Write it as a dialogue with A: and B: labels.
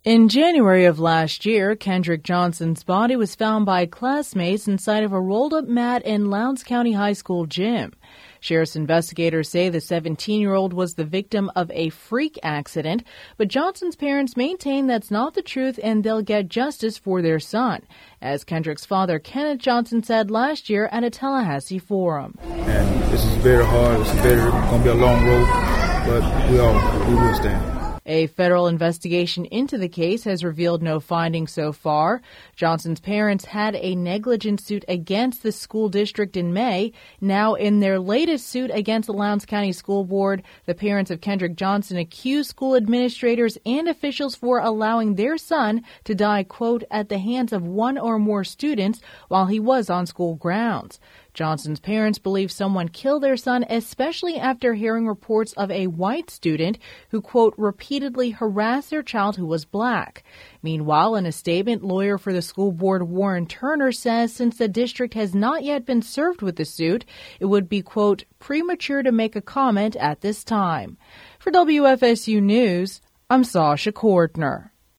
A: In January of last year, Kendrick Johnson's body was found by classmates inside of a rolled-up mat in Lowndes County High School gym. Sheriff's investigators say the 17-year-old was the victim of a freak accident, but Johnson's parents maintain that's not the truth and they'll get justice for their son, as Kendrick's father, Kenneth Johnson, said last year at a Tallahassee forum.
B: And this is very hard. It's going to be a long road, but we will stand.
A: A federal investigation into the case has revealed no findings so far. Johnson's parents had a negligence suit against the school district in May. Now, in their latest suit against the Lowndes County School Board, the parents of Kendrick Johnson accused school administrators and officials for allowing their son to die, quote, at the hands of one or more students while he was on school grounds. Johnson's parents believe someone killed their son, especially after hearing reports of a white student who, quote, repeatedly harassed their child who was black. Meanwhile, in a statement, lawyer for the school board, Warren Turner, says since the district has not yet been served with the suit, it would be, quote, premature to make a comment at this time. For WFSU News, I'm Sasha Kortner.